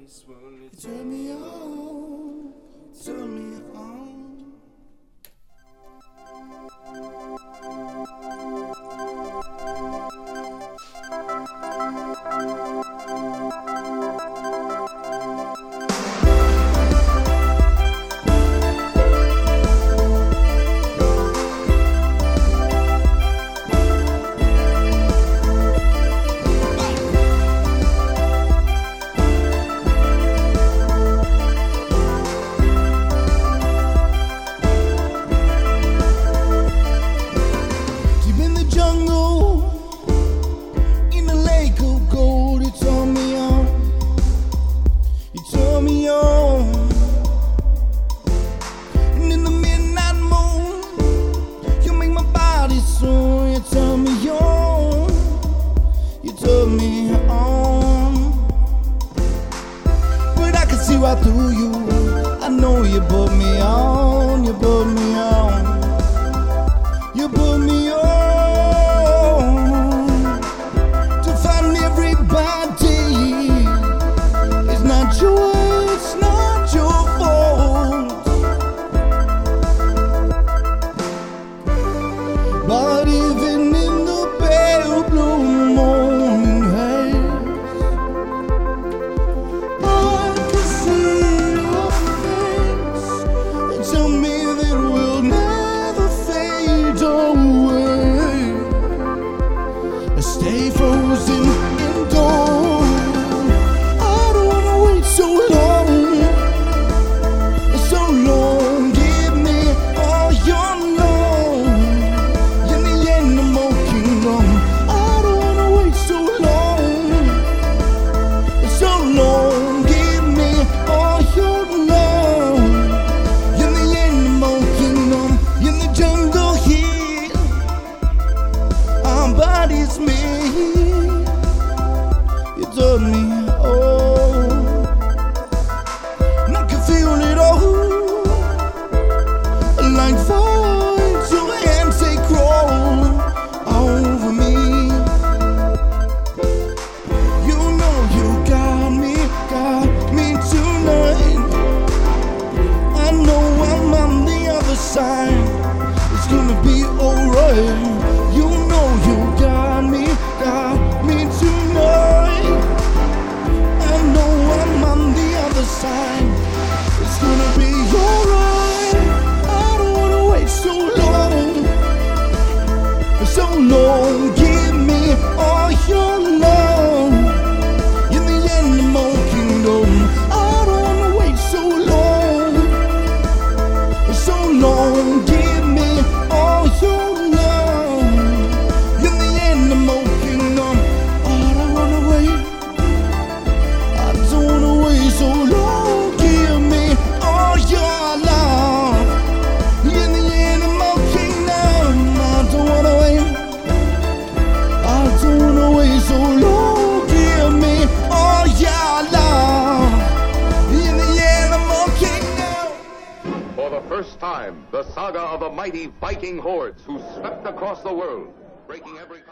You turn me on, turn me on. Right through you, I know you put me on, you put me on, you put me on to find everybody. It's not your, it's not your fault, but even in the pale blue morning haze, tell me that we'll never fade away. Stay frozen indoors. I don't wanna wait so long, so long. Give me all your love in the animal kingdom. I don't wanna wait so long, so long. Give me all your love. Body's me, you told me, oh, and I can feel it all, like vines, your hands they crawl over me. You know you got me tonight. I know I'm on the other side. It's gonna be alright. You know you got me tonight. I know I'm on the other side. It's gonna be alright. I don't wanna wait so long, so long. Give me all your love in the animal kingdom. I don't wanna wait so long, so long. Give me all your so long. Give me all your love in the animal kingdom. I don't wanna wait, I don't wanna wait so long. Give me all your love in the animal kingdom. For the first time, the saga of the mighty Viking hordes who swept across the world, breaking every